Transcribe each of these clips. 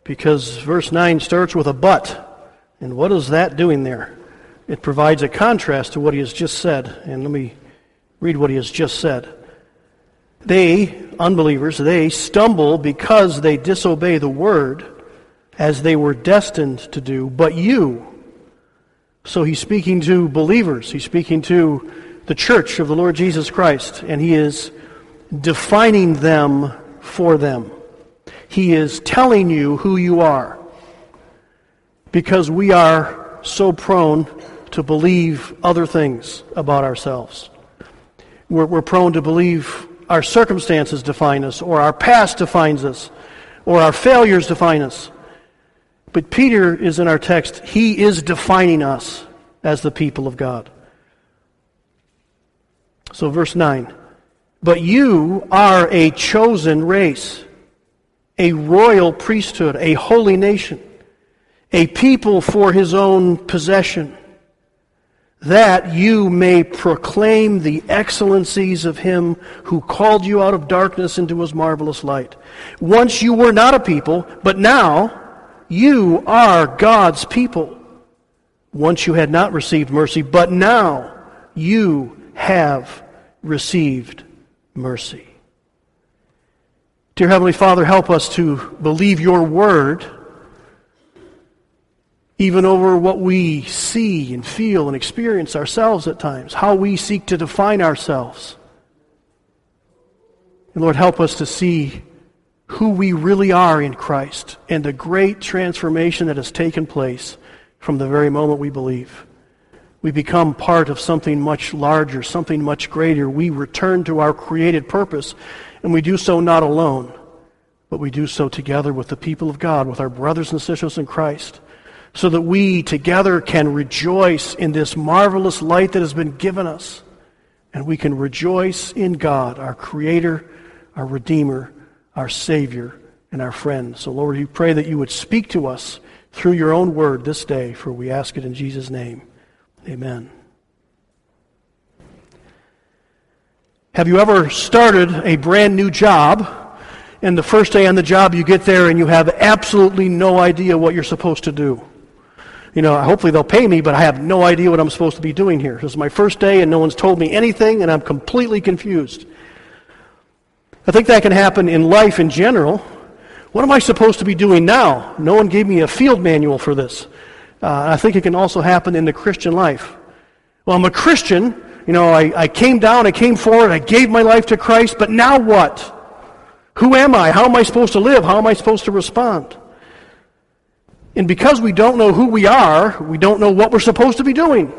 because verse 9 starts with a but. And what is that doing there? It provides a contrast to what he has just said. And let me read what he has just said. They, unbelievers, they stumble because they disobey the word as they were destined to do, but you. So he's speaking to believers. He's speaking to the church of the Lord Jesus Christ, and he is defining them for them. He is telling you who you are, because we are so prone to believe other things about ourselves. We're prone to believe our circumstances define us, or our past defines us, or our failures define us. But Peter is in our text. He is defining us as the people of God. So verse 9. But you are a chosen race, a royal priesthood, a holy nation, a people for his own possession, that you may proclaim the excellencies of him who called you out of darkness into his marvelous light. Once you were not a people, but now you are God's people. Once you had not received mercy, but now you have received mercy. Dear Heavenly Father, help us to believe your word even over what we see and feel and experience ourselves at times, how we seek to define ourselves. And Lord, help us to see who we really are in Christ and the great transformation that has taken place from the very moment we believe. We become part of something much larger, something much greater. We return to our created purpose, and we do so not alone, but we do so together with the people of God, with our brothers and sisters in Christ, so that we together can rejoice in this marvelous light that has been given us, and we can rejoice in God, our Creator, our Redeemer, our Savior, and our friend. So Lord, we pray that you would speak to us through your own word this day, for we ask it in Jesus' name. Amen. Have you ever started a brand new job, and the first day on the job you get there and you have absolutely no idea what you're supposed to do? You know, hopefully they'll pay me, but I have no idea what I'm supposed to be doing here. This is my first day and no one's told me anything, and I'm completely confused. I think that can happen in life in general. What am I supposed to be doing now? No one gave me a field manual for this. I think it can also happen in the Christian life. Well, I'm a Christian. You know, I came forward, I gave my life to Christ, but now what? Who am I? How am I supposed to live? How am I supposed to respond? And because we don't know who we are, we don't know what we're supposed to be doing.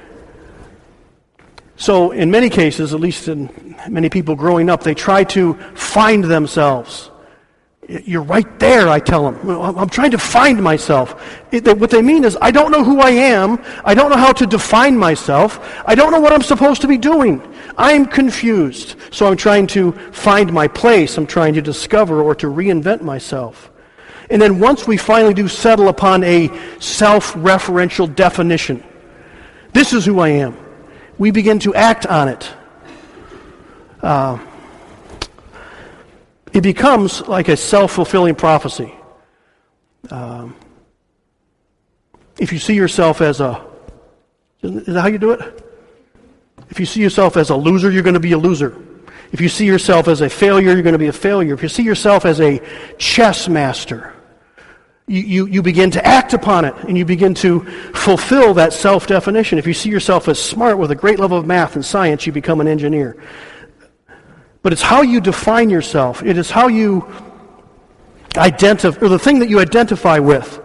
So in many cases, at least in many people growing up, they try to find themselves. You're right there, I tell them. I'm trying to find myself. What they mean is, I don't know who I am. I don't know how to define myself. I don't know what I'm supposed to be doing. I'm confused. So I'm trying to find my place. I'm trying to discover or to reinvent myself. And then once we finally do settle upon a self-referential definition, this is who I am, we begin to act on it. It becomes like a self-fulfilling prophecy. If you see yourself as is that how you do it? If you see yourself as a loser, you're going to be a loser. If you see yourself as a failure, you're going to be a failure. If you see yourself as a chess master, you begin to act upon it, and you begin to fulfill that self-definition. If you see yourself as smart with a great level of math and science, you become an engineer. But it's how you define yourself. It is how you identify, or the thing that you identify with.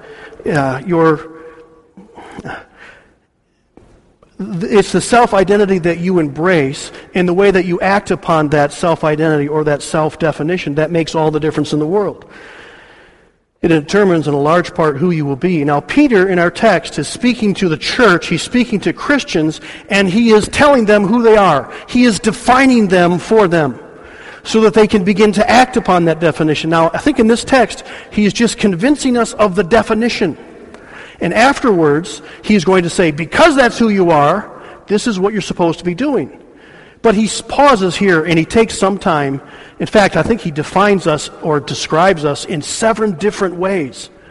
It's the self-identity that you embrace, and the way that you act upon that self-identity or that self-definition that makes all the difference in the world. It determines in a large part who you will be. Now, Peter, in our text, is speaking to the church. He's speaking to Christians, and he is telling them who they are. He is defining them for them so that they can begin to act upon that definition. Now, I think in this text, he is just convincing us of the definition. And afterwards, he's going to say, because that's who you are, this is what you're supposed to be doing. But he pauses here and he takes some time. In fact, I think he defines us or describes us in 7 different ways.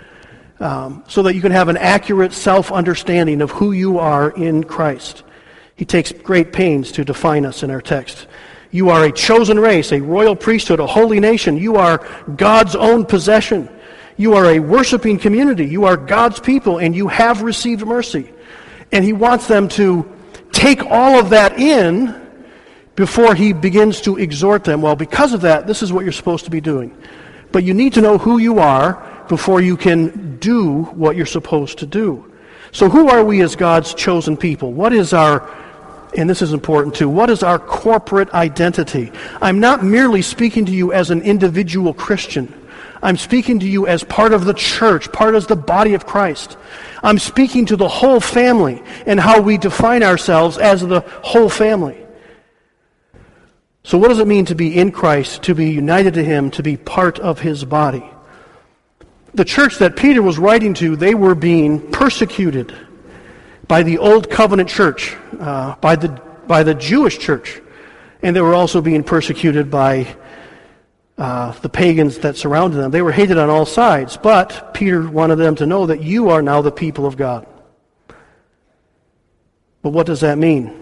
so that you can have an accurate self-understanding of who you are in Christ. He takes great pains to define us in our text. You are a chosen race, a royal priesthood, a holy nation. You are God's own possession. You are a worshiping community. You are God's people, and you have received mercy. And he wants them to take all of that in before he begins to exhort them. Well, because of that, this is what you're supposed to be doing. But you need to know who you are before you can do what you're supposed to do. So who are we as God's chosen people? What is our, and this is important too, what is our corporate identity? I'm not merely speaking to you as an individual Christian. I'm speaking to you as part of the church, part of the body of Christ. I'm speaking to the whole family and how we define ourselves as the whole family. So what does it mean to be in Christ, to be united to Him, to be part of His body? The church that Peter was writing to, they were being persecuted by the Old Covenant church, by the Jewish church. And they were also being persecuted by the pagans that surrounded them. They were hated on all sides. But Peter wanted them to know that you are now the people of God. But what does that mean?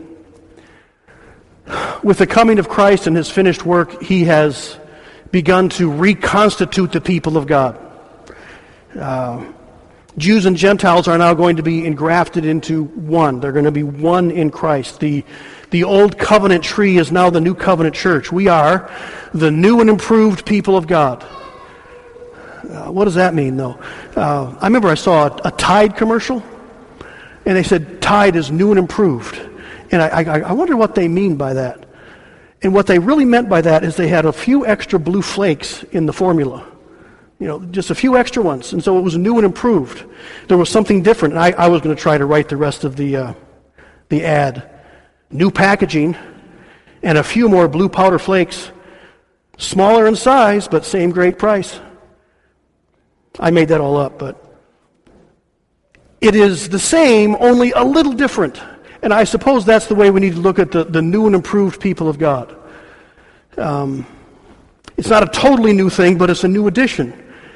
With the coming of Christ and His finished work, He has begun to reconstitute the people of God. Jews and Gentiles are now going to be engrafted into one. They're going to be one in Christ. The old covenant tree is now the new covenant church. We are the new and improved people of God. What does that mean, though? I remember I saw a Tide commercial, and they said Tide is new and improved. And I wonder what they mean by that. And what they really meant by that is they had a few extra blue flakes in the formula. You know, just a few extra ones. And so it was new and improved. There was something different. And I was going to try to write the rest of the ad. New packaging and a few more blue powder flakes. Smaller in size, but same great price. I made that all up, but it is the same, only a little different. And I suppose that's the way we need to look at the new and improved people of God. It's not a totally new thing, but it's a new addition.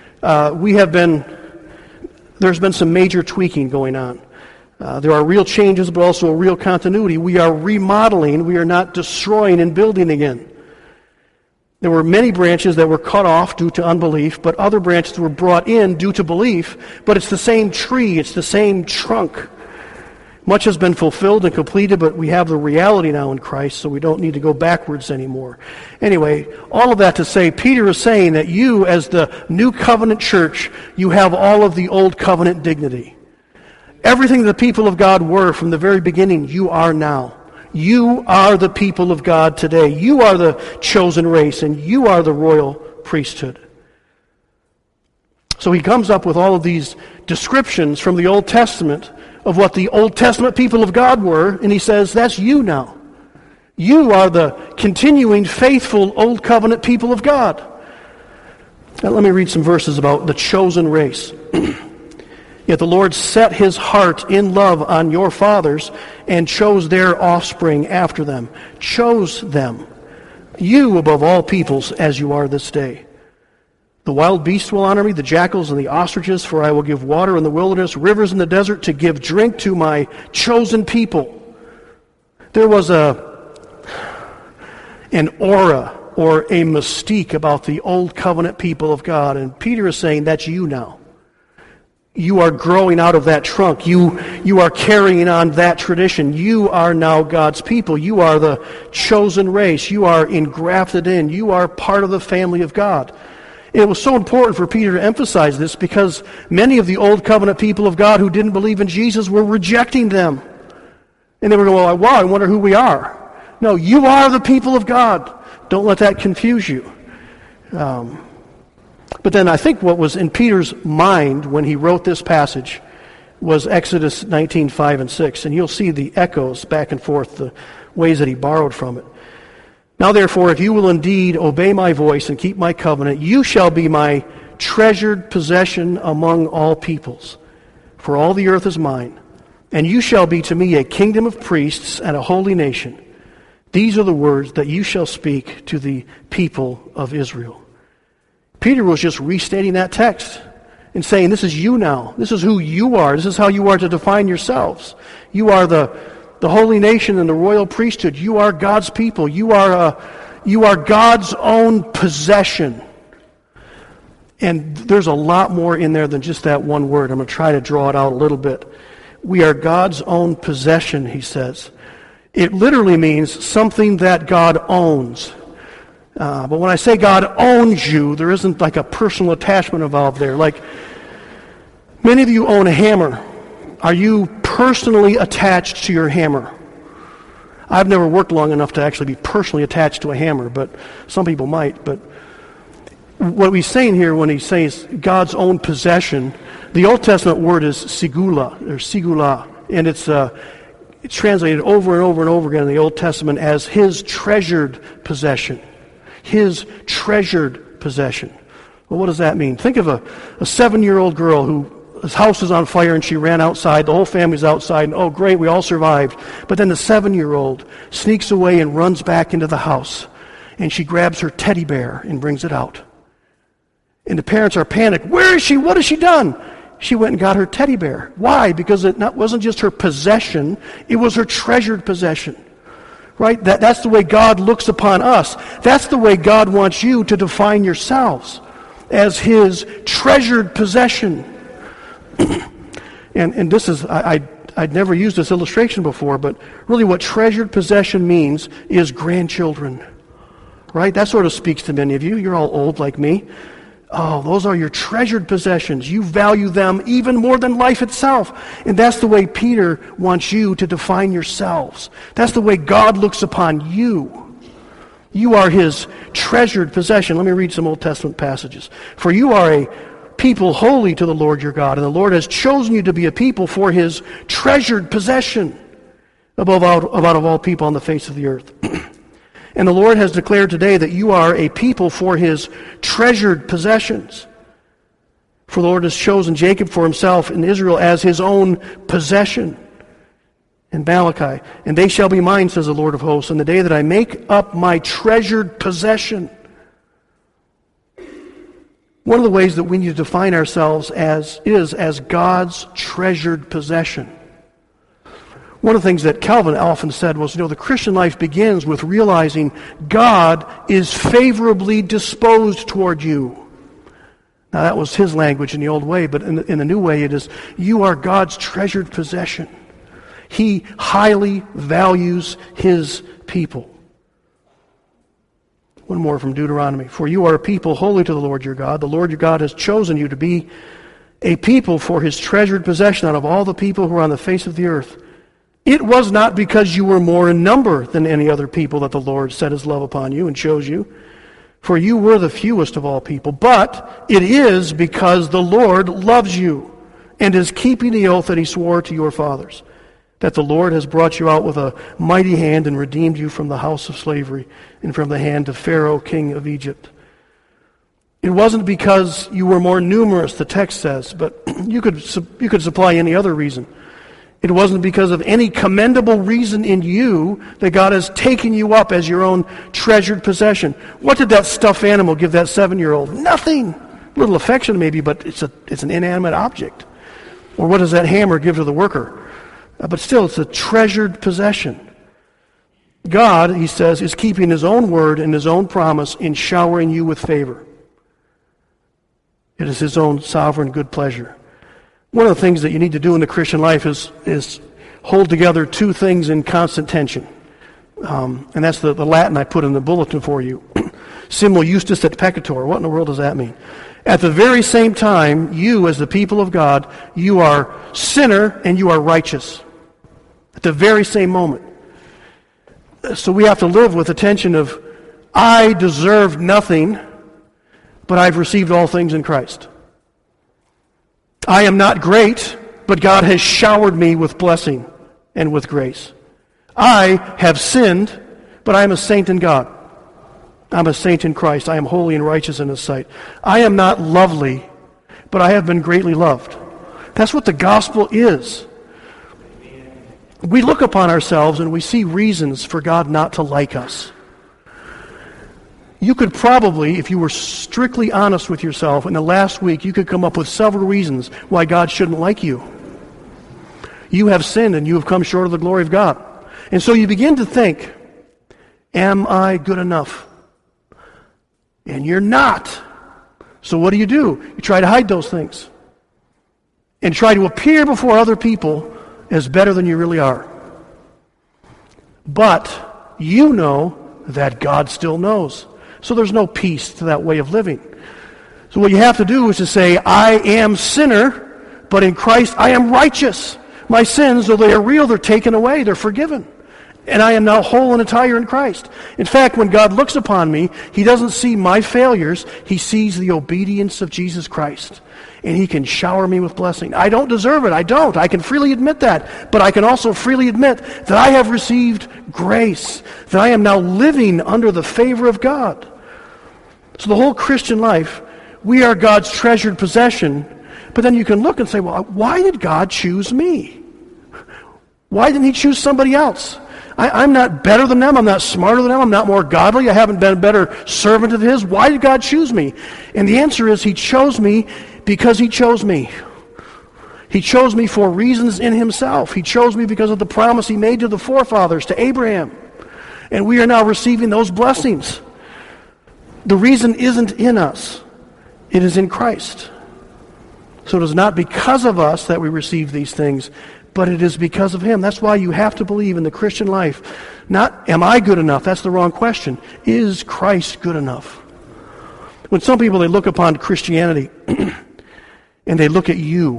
There's been some major tweaking going on. There are real changes, but also a real continuity. We are remodeling. We are not destroying and building again. There were many branches that were cut off due to unbelief, but other branches were brought in due to belief. But it's the same tree. It's the same trunk. Much has been fulfilled and completed, but we have the reality now in Christ, so we don't need to go backwards anymore. Anyway, all of that to say, Peter is saying that you, as the new covenant church, you have all of the old covenant dignity. Everything the people of God were from the very beginning, you are now. You are the people of God today. You are the chosen race, and you are the royal priesthood. So he comes up with all of these descriptions from the Old Testament of what the Old Testament people of God were, and he says, that's you now. You are the continuing, faithful, Old Covenant people of God. Now, let me read some verses about the chosen race. Yet the Lord set His heart in love on your fathers and chose their offspring after them. Chose them. You above all peoples as you are this day. The wild beasts will honor me, the jackals and the ostriches, for I will give water in the wilderness, rivers in the desert, to give drink to my chosen people. There was an aura or a mystique about the old covenant people of God, and Peter is saying that's you now. You are growing out of that trunk. You are carrying on that tradition. You are now God's people. You are the chosen race. You are engrafted in. You are part of the family of God. It was so important for Peter to emphasize this because many of the old covenant people of God who didn't believe in Jesus were rejecting them. And they were going, well, wow, I wonder who we are. No, you are the people of God. Don't let that confuse you. But then I think what was in Peter's mind when he wrote this passage was Exodus 19:5 and 6. And you'll see the echoes back and forth, the ways that he borrowed from it. Now therefore, if you will indeed obey my voice and keep my covenant, you shall be my treasured possession among all peoples. For all the earth is mine. And you shall be to me a kingdom of priests and a holy nation. These are the words that you shall speak to the people of Israel. Peter was just restating that text. and saying, this is you now. This is who you are. This is how you are to define yourselves. You are the holy nation and the royal priesthood. You are God's people. You are God's own possession. And there's a lot more in there than just that one word. I'm going to try to draw it out a little bit. We are God's own possession, he says. It literally means something that God owns. But when I say God owns you, there isn't like a personal attachment involved there. Like, many of you own a hammer. Are you personally attached to your hammer? I've never worked long enough to actually be personally attached to a hammer, but some people might. But what he's saying here when he says God's own possession, the Old Testament word is sigula, or sigula, and it's translated over and over and over again in the Old Testament as his treasured possession. His treasured possession. Well, what does that mean? Think of a 7-year-old girl whose house is on fire and she ran outside, the whole family's outside, and oh great, we all survived. But then the 7-year-old sneaks away and runs back into the house, and she grabs her teddy bear and brings it out. And the parents are panicked. Where is she? What has she done? She went and got her teddy bear. Why? Because it wasn't just her possession, it was her treasured possession. Right? That's the way God looks upon us. That's the way God wants you to define yourselves, as his treasured possession. and this is, I'd never used this illustration before, but really what treasured possession means is grandchildren. Right? That sort of speaks to many of you. You're all old like me. Oh, those are your treasured possessions. You value them even more than life itself. And that's the way Peter wants you to define yourselves. That's the way God looks upon you. You are his treasured possession. Let me read some Old Testament passages. For you are a people holy to the Lord your God, and the Lord has chosen you to be a people for his treasured possession above all people on the face of the earth. And the Lord has declared today that you are a people for his treasured possessions. For the Lord has chosen Jacob for himself and Israel as his own possession. In Malachi, and they shall be mine, says the Lord of hosts, in the day that I make up my treasured possession. One of the ways that we need to define ourselves as God's treasured possession. One of the things that Calvin often said was, the Christian life begins with realizing God is favorably disposed toward you. Now that was his language in the old way, but in the new way it is, you are God's treasured possession. He highly values his people. One more from Deuteronomy. For you are a people holy to the Lord your God. The Lord your God has chosen you to be a people for his treasured possession out of all the people who are on the face of the earth. It was not because you were more in number than any other people that the Lord set his love upon you and chose you, for you were the fewest of all people. But it is because the Lord loves you and is keeping the oath that he swore to your fathers, that the Lord has brought you out with a mighty hand and redeemed you from the house of slavery and from the hand of Pharaoh, king of Egypt. It wasn't because you were more numerous, the text says, but you could supply any other reason. It wasn't because of any commendable reason in you that God has taken you up as your own treasured possession. What did that stuffed animal give that 7-year-old? Nothing. A little affection maybe, but it's an inanimate object. Or what does that hammer give to the worker? But still, it's a treasured possession. God, he says, is keeping his own word and his own promise in showering you with favor. It is his own sovereign good pleasure. One of the things that you need to do in the Christian life is hold together two things in constant tension. And that's the Latin I put in the bulletin for you. Simul justus et peccator. What in the world does that mean? At the very same time, you, as the people of God, you are sinner and you are righteous. At the very same moment. So we have to live with the tension of, I deserve nothing, but I've received all things in Christ. I am not great, but God has showered me with blessing and with grace. I have sinned, but I am a saint in God. I'm a saint in Christ. I am holy and righteous in his sight. I am not lovely, but I have been greatly loved. That's what the gospel is. We look upon ourselves and we see reasons for God not to like us. You could probably, if you were strictly honest with yourself, in the last week, you could come up with several reasons why God shouldn't like you. You have sinned and you have come short of the glory of God. And so you begin to think, am I good enough? And you're not. So what do? You try to hide those things. And try to appear before other people as better than you really are. But you know that God still knows. So there's no peace to that way of living. So what you have to do is to say, I am sinner, but in Christ I am righteous. My sins, though they are real, they're taken away, they're forgiven. And I am now whole and entire in Christ. In fact, when God looks upon me, He doesn't see my failures, He sees the obedience of Jesus Christ. And He can shower me with blessing. I don't deserve it, I don't. I can freely admit that. But I can also freely admit that I have received grace, that I am now living under the favor of God. So the whole Christian life, we are God's treasured possession. But then you can look and say, well, why did God choose me? Why didn't He choose somebody else? I'm not better than them. I'm not smarter than them. I'm not more godly. I haven't been a better servant of His. Why did God choose me? And the answer is He chose me because He chose me. He chose me for reasons in Himself. He chose me because of the promise He made to the forefathers, to Abraham. And we are now receiving those blessings. The reason isn't in us. It is in Christ. So it is not because of us that we receive these things, but it is because of Him. That's why you have to believe in the Christian life. Not, am I good enough? That's the wrong question. Is Christ good enough? When some people, they look upon Christianity, and they look at you,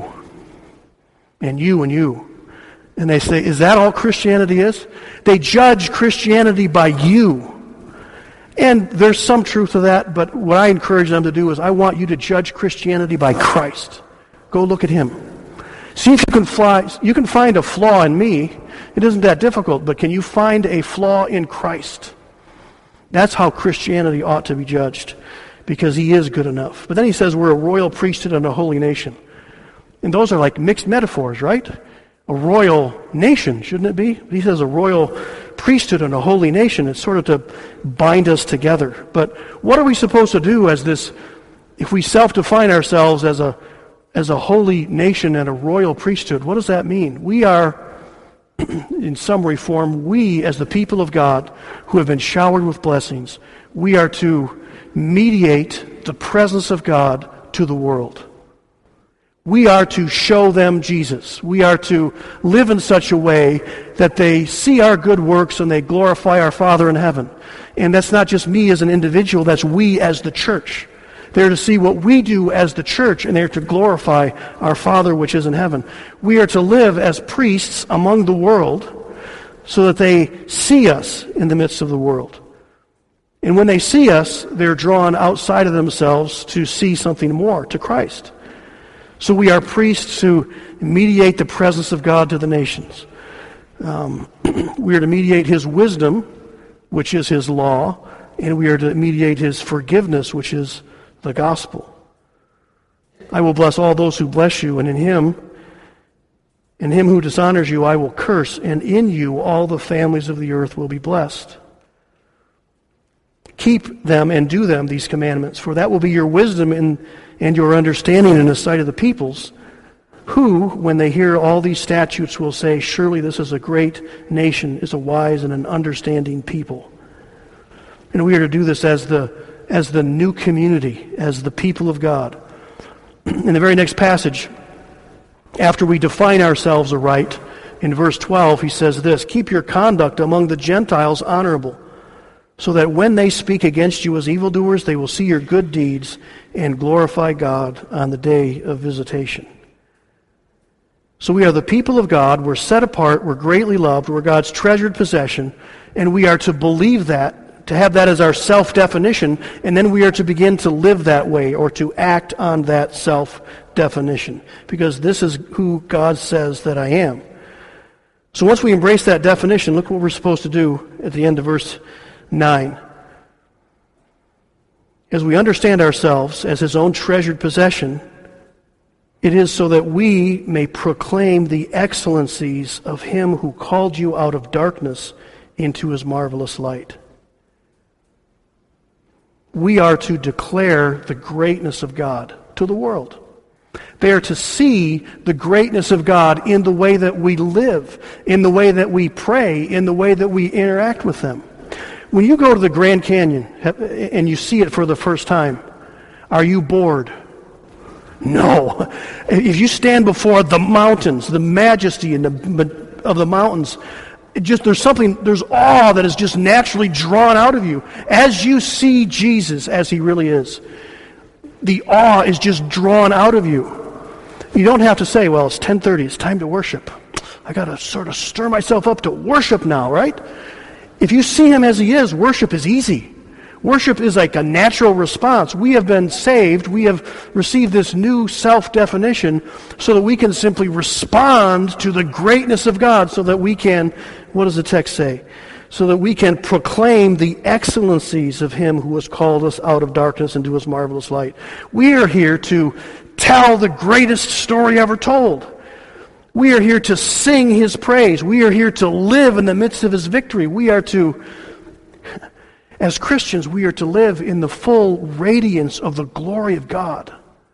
and you, and they say, is that all Christianity is? They judge Christianity by you. And there's some truth to that, but what I encourage them to do is I want you to judge Christianity by Christ. Go look at Him. See if you can find a flaw in me. It isn't that difficult, but can you find a flaw in Christ? That's how Christianity ought to be judged, because He is good enough. But then He says we're a royal priesthood and a holy nation. And those are like mixed metaphors, right? A royal nation, shouldn't it be? He says a royal priesthood and a holy nation. It's sort of to bind us together. But what are we supposed to do as this, if we self-define ourselves as a holy nation and a royal priesthood? What does that mean? We are, in summary form, we as the people of God who have been showered with blessings, we are to mediate the presence of God to the world. We are to show them Jesus. We are to live in such a way that they see our good works and they glorify our Father in heaven. And that's not just me as an individual, that's we as the church. They're to see what we do as the church, and they're to glorify our Father which is in heaven. We are to live as priests among the world so that they see us in the midst of the world. And when they see us, they're drawn outside of themselves to see something more, to Christ. So we are priests who mediate the presence of God to the nations. We are to mediate His wisdom, which is His law, and we are to mediate His forgiveness, which is the gospel. I will bless all those who bless you, and in him who dishonors you I will curse, and in you all the families of the earth will be blessed. Keep them and do them, these commandments, for that will be your wisdom and your understanding in the sight of the peoples, who, when they hear all these statutes, will say, surely this is a great nation, is a wise and an understanding people. And we are to do this as the new community, as the people of God. In the very next passage, after we define ourselves aright, in verse 12, he says this, keep your conduct among the Gentiles honorable, so that when they speak against you as evildoers, they will see your good deeds and glorify God on the day of visitation. So we are the people of God, we're set apart, we're greatly loved, we're God's treasured possession, and we are to believe that, to have that as our self-definition, and then we are to begin to live that way, or to act on that self-definition, because this is who God says that I am. So once we embrace that definition, look what we're supposed to do at the end of verse 9. As we understand ourselves as His own treasured possession, it is so that we may proclaim the excellencies of Him who called you out of darkness into His marvelous light. we are to declare the greatness of God to the world. They are to see the greatness of God in the way that we live, in the way that we pray, in the way that we interact with them. When you go to the Grand Canyon and you see it for the first time, are you bored? No. If you stand before the mountains, the majesty of the mountains, there's awe that is just naturally drawn out of you as you see Jesus as he really is. The awe is just drawn out of you. You don't have to say, well, it's 10:30, it's time to worship. I got to sort of stir myself up to worship now, right? If you see him as he is, worship is easy. Worship is like a natural response. We have been saved. We have received this new self-definition so that we can simply respond to the greatness of God, so that we can, what does the text say? So that we can proclaim the excellencies of him who has called us out of darkness into his marvelous light. We are here to tell the greatest story ever told. We are here to sing his praise. We are here to live in the midst of his victory. We are to, as Christians, we are to live in the full radiance of the glory of God.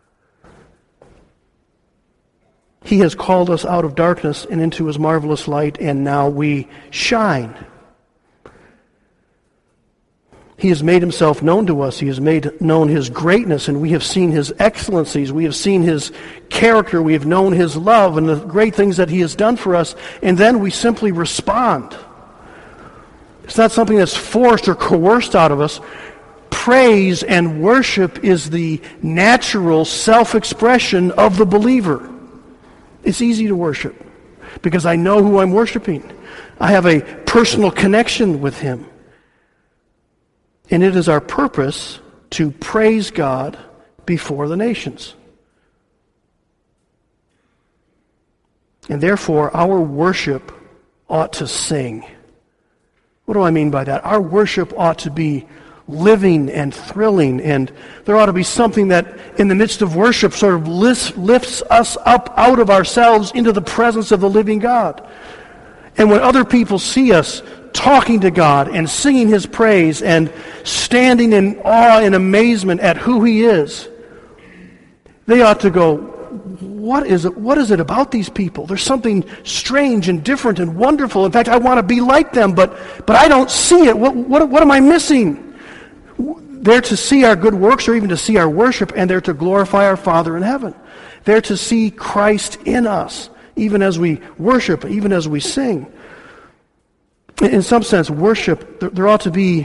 He has called us out of darkness and into his marvelous light, and now we shine. He has made himself known to us. He has made known his greatness, and we have seen his excellencies. We have seen his character. We have known his love and the great things that he has done for us, and then we simply respond. It's not something that's forced or coerced out of us. Praise and worship is the natural self-expression of the believer. It's easy to worship because I know who I'm worshiping. I have a personal connection with him. And it is our purpose to praise God before the nations. And therefore, our worship ought to sing. What do I mean by that? Our worship ought to be living and thrilling, and there ought to be something that in the midst of worship sort of lifts us up out of ourselves into the presence of the living God. And when other people see us talking to God and singing his praise and standing in awe and amazement at who he is, they ought to go, what is it about these people? There's something strange and different and wonderful. In fact, I want to be like them, but I don't see it. What am I missing? They're to see our good works, or even to see our worship, and they're to glorify our Father in heaven. They're to see Christ in us, even as we worship, even as we sing. In some sense, worship, there ought to be,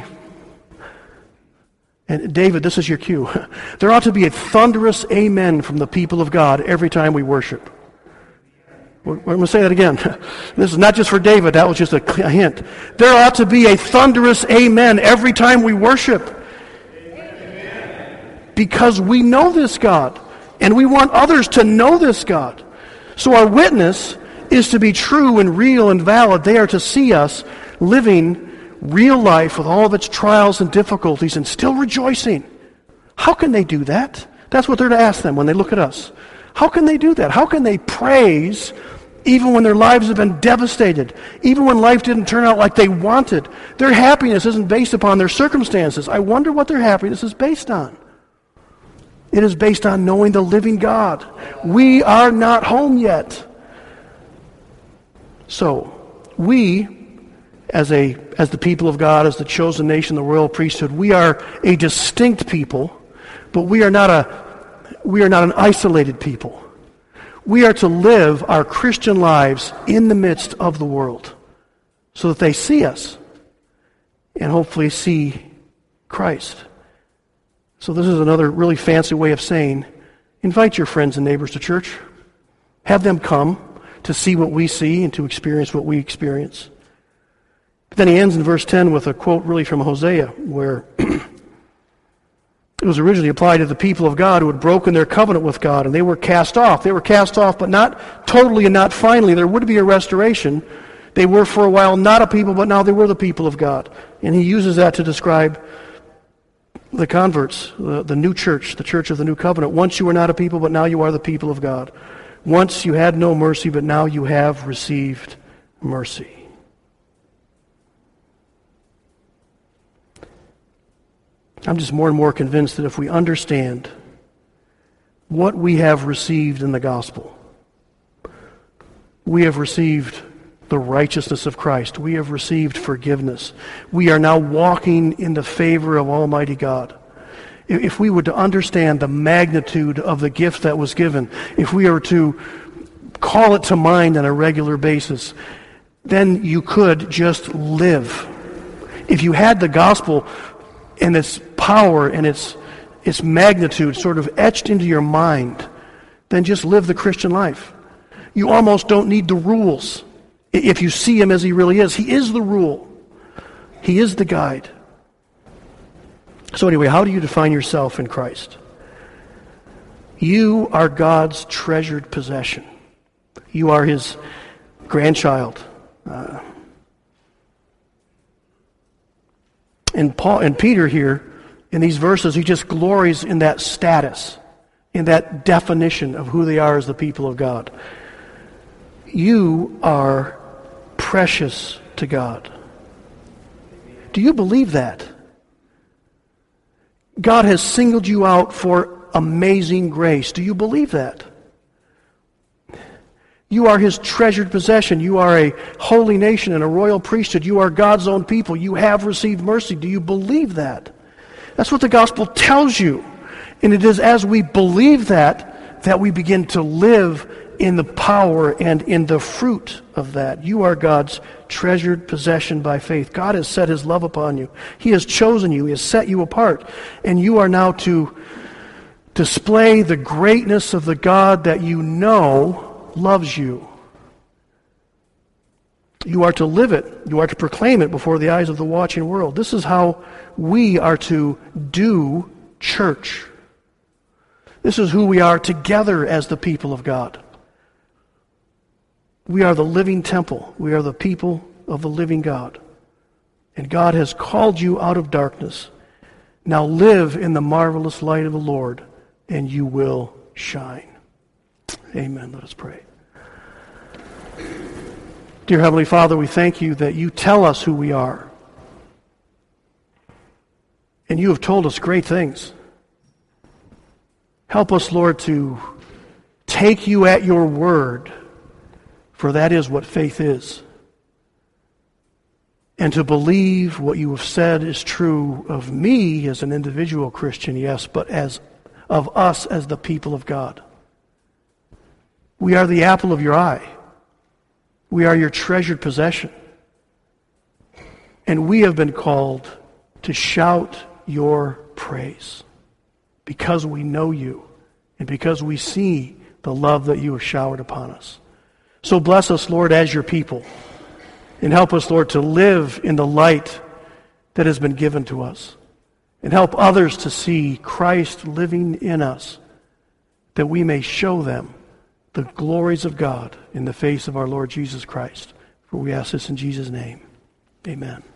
and David, this is your cue, there ought to be a thunderous amen from the people of God every time we worship. I'm going to say that again. This is not just for David, that was just a hint. There ought to be a thunderous amen every time we worship. Amen. Because we know this God, and we want others to know this God. So our witness is to be true and real and valid. They are to see us living real life with all of its trials and difficulties and still rejoicing. How can they do that? That's what they're to ask them when they look at us. How can they do that? How can they praise even when their lives have been devastated, even when life didn't turn out like they wanted? Their happiness isn't based upon their circumstances. I wonder what their happiness is based on. It is based on knowing the living God. We are not home yet. So, we, as the people of God, as the chosen nation, the royal priesthood, we are a distinct people, but we are not an isolated people. We are to live our Christian lives in the midst of the world so that they see us and hopefully see Christ. So this is another really fancy way of saying, invite your friends and neighbors to church. Have them come to see what we see and to experience what we experience. But then he ends in verse 10 with a quote really from Hosea, where it was originally applied to the people of God who had broken their covenant with God, and they were cast off. They were cast off, but not totally and not finally. There would be a restoration. They were for a while not a people, but now they were the people of God. And he uses that to describe the converts, the new church, the church of the new covenant. Once you were not a people, but now you are the people of God. Once you had no mercy, but now you have received mercy. I'm just more and more convinced that if we understand what we have received in the gospel, we have received the righteousness of Christ. We have received forgiveness. We are now walking in the favor of Almighty God. If we were to understand the magnitude of the gift that was given, if we are to call it to mind on a regular basis, then you could just live. If you had the gospel and its power and its magnitude sort of etched into your mind, then just live the Christian life. You almost don't need the rules. If you see him as he really is, he is the rule. He is the guide. So anyway, how do you define yourself in Christ? You are God's treasured possession. You are his grandchild. And Peter here, in these verses, he just glories in that status, in that definition of who they are as the people of God. You are precious to God. Do you believe that? God has singled you out for amazing grace. Do you believe that? You are his treasured possession. You are a holy nation and a royal priesthood. You are God's own people. You have received mercy. Do you believe that? That's what the gospel tells you. And it is as we believe that we begin to live in the power and in the fruit of that. You are God's treasured possession by faith. God has set his love upon you. He has chosen you. He has set you apart. And you are now to display the greatness of the God that you know loves you. You are to live it. You are to proclaim it before the eyes of the watching world. This is how we are to do church. This is who we are together as the people of God. We are the living temple. We are the people of the living God. And God has called you out of darkness. Now live in the marvelous light of the Lord, and you will shine. Amen. Let us pray. Dear Heavenly Father, we thank you that you tell us who we are. And you have told us great things. Help us, Lord, to take you at your word, for that is what faith is. And to believe what you have said is true of me as an individual Christian, yes, but as of us as the people of God. We are the apple of your eye. We are your treasured possession. And we have been called to shout your praise because we know you and because we see the love that you have showered upon us. So bless us, Lord, as your people. And help us, Lord, to live in the light that has been given to us. And help others to see Christ living in us, that we may show them the glories of God in the face of our Lord Jesus Christ. For we ask this in Jesus' name. Amen.